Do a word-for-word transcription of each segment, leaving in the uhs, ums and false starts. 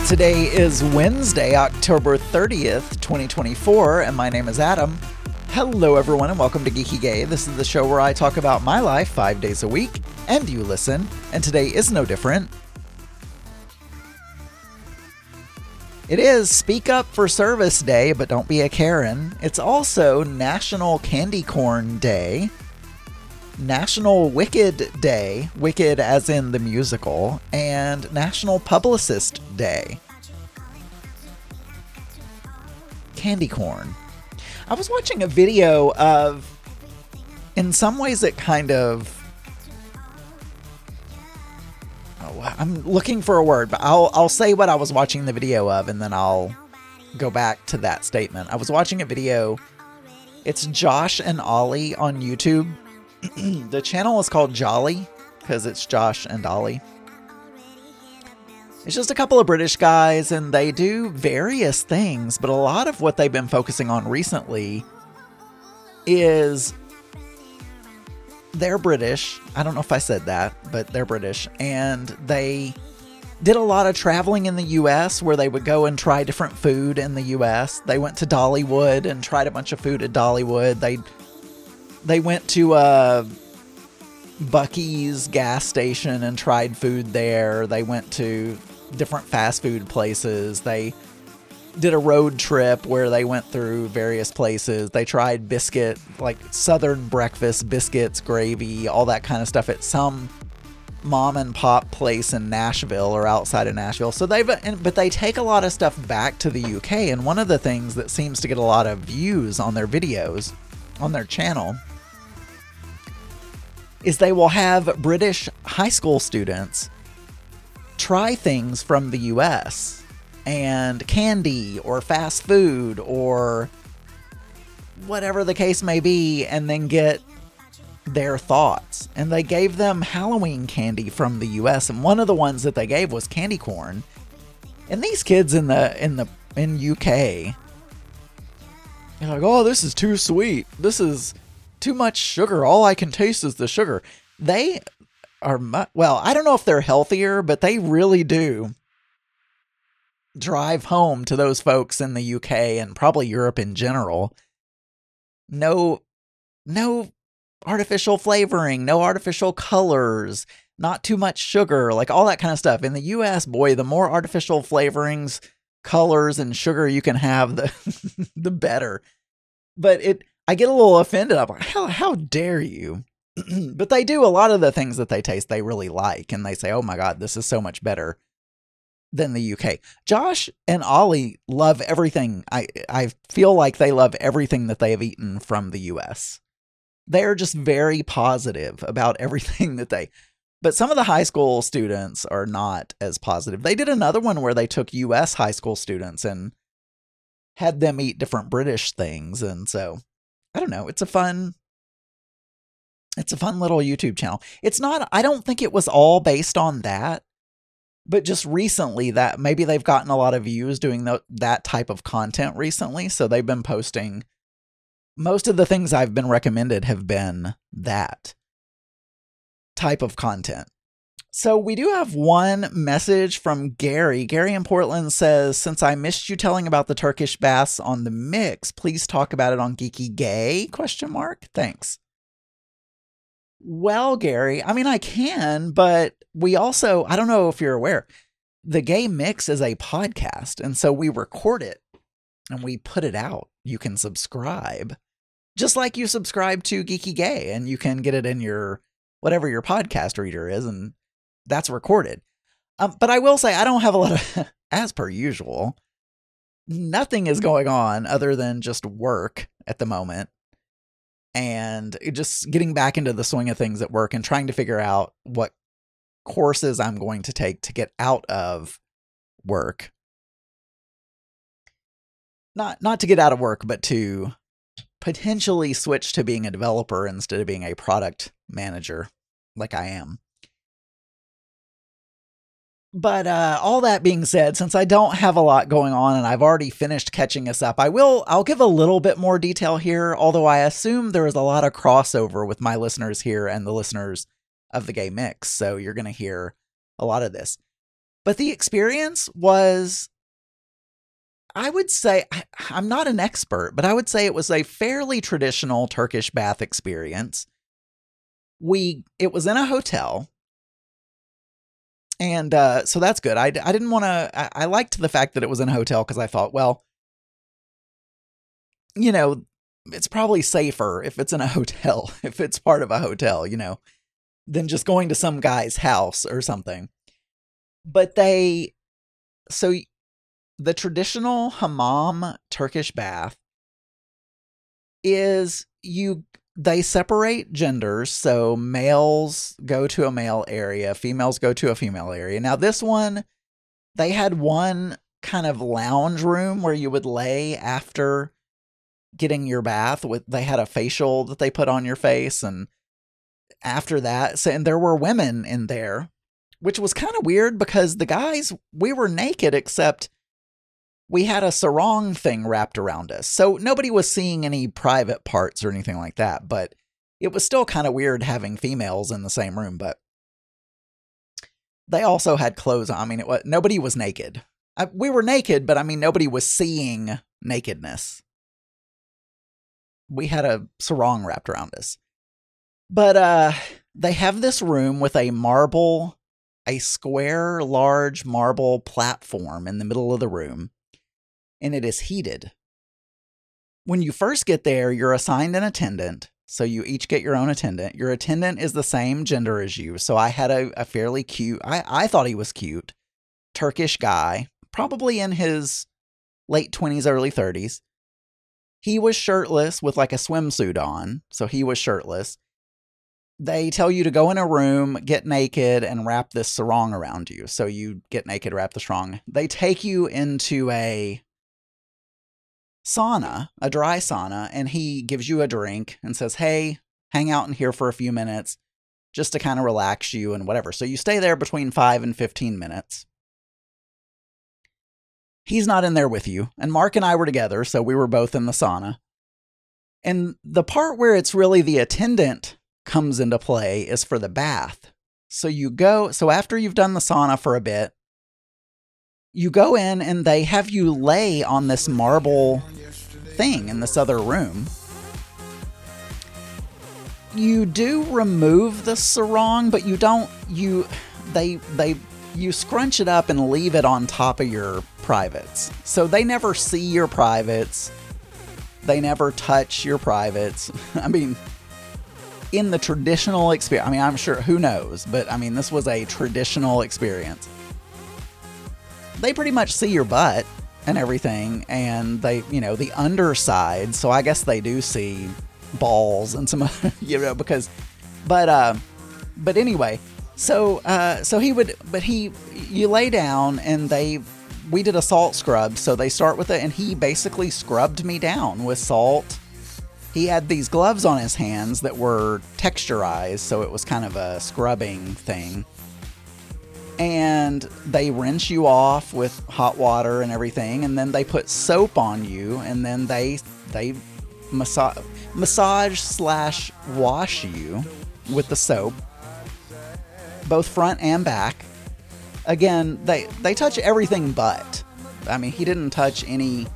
Today is Wednesday, October thirtieth, twenty twenty-four, and my name is Adam. Hello everyone and welcome to Geeky Gay. This is the show where I talk about my life five days a week, and you listen, and today is no different. It is Speak Up for Service Day, but don't be a Karen. It's also National Candy Corn Day, National Wicked Day, Wicked as in the musical, and National Publicist Day. Candy corn. I was watching a video of, in some ways it kind of, oh, I'm looking for a word, but I'll I'll say what I was watching the video of and then I'll go back to that statement. I was watching a video, it's Josh and Ollie on YouTube. The channel is called Jolly because it's Josh and Ollie. It's just a couple of British guys and they do various things, but a lot of what they've been focusing on recently is they're British. I don't know if I said that, but they're British. And they did a lot of traveling in the U S where they would go and try different food in the U S. They went to Dollywood and tried a bunch of food at Dollywood. They They went to uh, Buc-ee's gas station and tried food there. They went to different fast food places. They did a road trip where they went through various places. They tried biscuit, like Southern breakfast, biscuits, gravy, all that kind of stuff at some mom and pop place in Nashville or outside of Nashville. So they've, but they take a lot of stuff back to the U K. And one of the things that seems to get a lot of views on their videos, on their channel, is they will have British high school students try things from the U S and candy or fast food or whatever the case may be, and then get their thoughts. And they gave them Halloween candy from the U S, and one of the ones that they gave was candy corn. And these kids in the in the in U K, they're like, "Oh, this is too sweet. This is too much sugar. All I can taste is the sugar." They are, mu- well, I don't know if they're healthier, but they really do drive home to those folks in the U K and probably Europe in general. No, no artificial flavoring, no artificial colors, not too much sugar, like all that kind of stuff. In the U S, boy, the more artificial flavorings, colors, and sugar you can have, the the better. But it, I get a little offended. I'm like, how, how dare you? But they do a lot of the things that they taste they really like, and they say, "Oh my God, this is so much better than the U K." Josh and Ollie love everything. I I feel like they love everything that they have eaten from the U S. They're just very positive about everything that they, but some of the high school students are not as positive. They did another one where they took U S high school students and had them eat different British things. And so I don't know. It's a fun, it's a fun little YouTube channel. It's not, I don't think it was all based on that, but just recently that maybe they've gotten a lot of views doing the, that type of content recently. So they've been posting, most of the things I've been recommended have been that type of content. So we do have one message from Gary. Gary in Portland says, "Since I missed you telling about the Turkish baths on the mix, please talk about it on Geeky Gay? Question mark. Thanks." Well, Gary, I mean, I can, but we also, I don't know if you're aware, the Gay Mix is a podcast. And so we record it and we put it out. You can subscribe just like you subscribe to Geeky Gay, and you can get it in your, whatever your podcast reader is. And that's recorded. Um, but I will say, I don't have a lot of, as per usual, nothing is going on other than just work at the moment. And just getting back into the swing of things at work and trying to figure out what courses I'm going to take to get out of work. Not, not to get out of work, but to potentially switch to being a developer instead of being a product manager like I am. But uh, all that being said, since I don't have a lot going on and I've already finished catching us up, I will, I'll give a little bit more detail here, although I assume there is a lot of crossover with my listeners here and the listeners of the Gay Mix. So you're going to hear a lot of this. But the experience was, I would say, I, I'm not an expert, but I would say it was a fairly traditional Turkish bath experience. We, it was in a hotel. And uh, so that's good. I, I didn't want to, I, I liked the fact that it was in a hotel because I thought, well, you know, it's probably safer if it's in a hotel, if it's part of a hotel, you know, than just going to some guy's house or something. But they, so the traditional hammam Turkish bath is you, they separate genders. So males go to a male area, females go to a female area. Now this one, they had one kind of lounge room where you would lay after getting your bath. With they had a facial that they put on your face, and after that, so, and there were women in there, which was kind of weird because the guys, we were naked except we had a sarong thing wrapped around us. So nobody was seeing any private parts or anything like that, but it was still kind of weird having females in the same room. But they also had clothes on. I mean, it was, nobody was naked. I, we were naked, but I mean, nobody was seeing nakedness. We had a sarong wrapped around us. But uh, they have this room with a marble, a square, large marble platform in the middle of the room, and it is heated. When you first get there, you're assigned an attendant, so you each get your own attendant. Your attendant is the same gender as you, so I had a, a fairly cute, I, I thought he was cute, Turkish guy, probably in his late twenties, early thirties. He was shirtless with like a swimsuit on, so he was shirtless. They tell you to go in a room, get naked, and wrap this sarong around you. So you get naked, wrap the sarong. They take you into a sauna, a dry sauna, and he gives you a drink and says, hey, hang out in here for a few minutes just to kind of relax you and whatever. So you stay there between five and fifteen minutes. He's not in there with you. And Mark and I were together, so we were both in the sauna. And the part where it's really the attendant comes into play is for the bath. So you go, so after you've done the sauna for a bit, you go in and they have you lay on this marble thing in this other room. You do remove the sarong, but you don't, you, they, they, you scrunch it up and leave it on top of your privates. So they never see your privates. They never touch your privates. I mean, in the traditional experience, I mean, I'm sure, who knows, but I mean, this was a traditional experience. They pretty much see your butt and everything, and they, you know, the underside, so I guess they do see balls and some, you know, because, but, uh, but anyway, so, uh, so he would, but he, you lay down and they, we did a salt scrub, so they start with it, and he basically scrubbed me down with salt. He had these gloves on his hands that were texturized, so it was kind of a scrubbing thing. And they rinse you off with hot water and everything, and then they put soap on you, and then they they massage massage slash wash you with the soap, both front and back. Again, they they touch everything but. I mean, he didn't touch any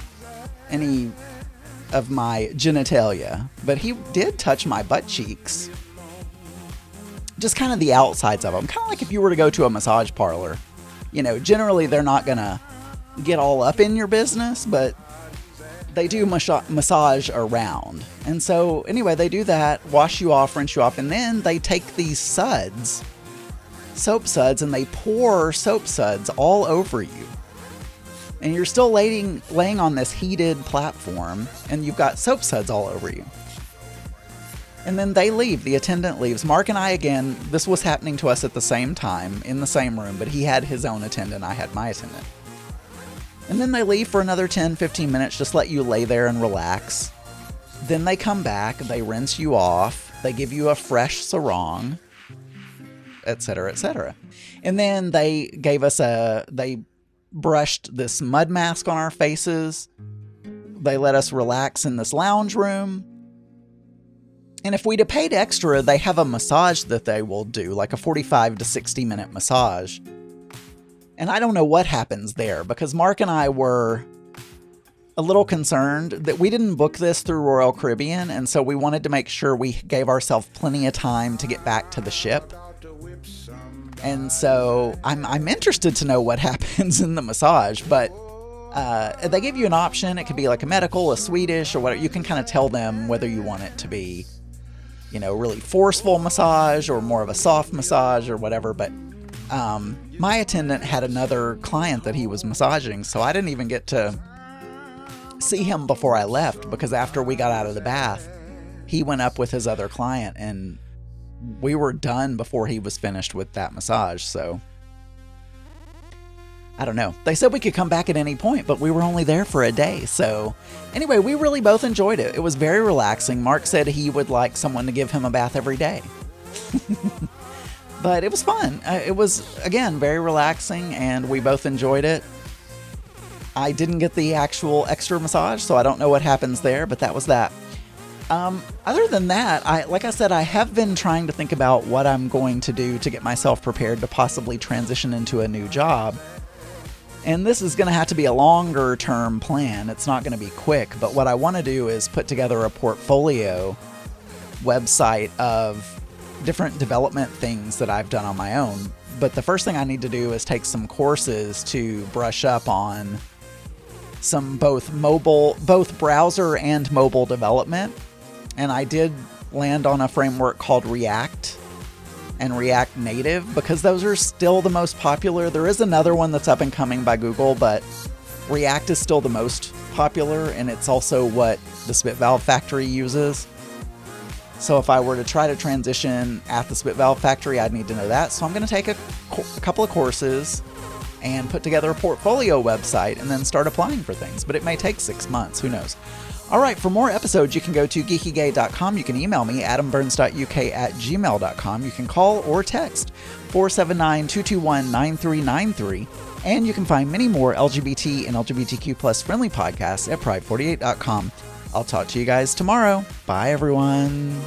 any of my genitalia, but he did touch my butt cheeks. Just kind of the outsides of them. Kind of like if you were to go to a massage parlor. You know, generally they're not going to get all up in your business, but they do mas- massage around. And so, anyway, they do that, wash you off, rinse you off, and then they take these suds, soap suds, and they pour soap suds all over you. And you're still laying, laying on this heated platform, and you've got soap suds all over you. And then they leave. The attendant leaves. Mark and I, again, this was happening to us at the same time in the same room, but he had his own attendant. I had my attendant. And then they leave for another ten, fifteen minutes, just let you lay there and relax. Then they come back. They rinse you off. They give you a fresh sarong, et cetera, et cetera. And then they gave us a, they brushed this mud mask on our faces. They let us relax in this lounge room. And if we'd have paid extra, they have a massage that they will do, like a forty-five to sixty minute massage. And I don't know what happens there, because Mark and I were a little concerned that we didn't book this through Royal Caribbean, and so we wanted to make sure we gave ourselves plenty of time to get back to the ship. And so I'm I'm interested to know what happens in the massage, but uh, they give you an option. It could be like a medical, a Swedish, or whatever. You can kind of tell them whether you want it to be, you know, really forceful massage or more of a soft massage or whatever. But um, my attendant had another client that he was massaging, so I didn't even get to see him before I left, because after we got out of the bath, he went up with his other client, and we were done before he was finished with that massage. So I don't know. They said we could come back at any point, but we were only there for a day. So anyway, we really both enjoyed it. It was very relaxing. Mark said he would like someone to give him a bath every day. But it was fun. It was, again, very relaxing, and we both enjoyed it. I didn't get the actual extra massage, so I don't know what happens there, but that was that. Um, other than that, I like I said, I have been trying to think about what I'm going to do to get myself prepared to possibly transition into a new job. And this is going to have to be a longer term plan. It's not going to be quick, but what I want to do is put together a portfolio website of different development things that I've done on my own. But the first thing I need to do is take some courses to brush up on some both mobile, both browser and mobile development. And I did land on a framework called React and React Native, because those are still the most popular. There is another one that's up and coming by Google, but React is still the most popular, and it's also what the Spit Valve Factory uses. So if I were to try to transition at the Spit Valve Factory, I'd need to know that. So I'm going to take a, a couple of courses and put together a portfolio website and then start applying for things. But it may take six months. Who knows? All right, for more episodes, you can go to geeky gay dot com. You can email me, adam burns dot u k at gmail dot com. You can call or text four seven nine, two two one, nine three nine three. And you can find many more L G B T and L G B T Q plus friendly podcasts at pride forty-eight dot com. I'll talk to you guys tomorrow. Bye, everyone.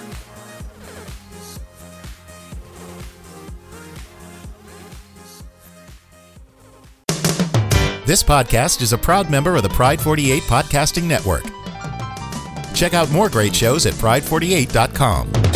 This podcast is a proud member of the Pride forty-eight Podcasting Network. Check out more great shows at pride forty-eight dot com.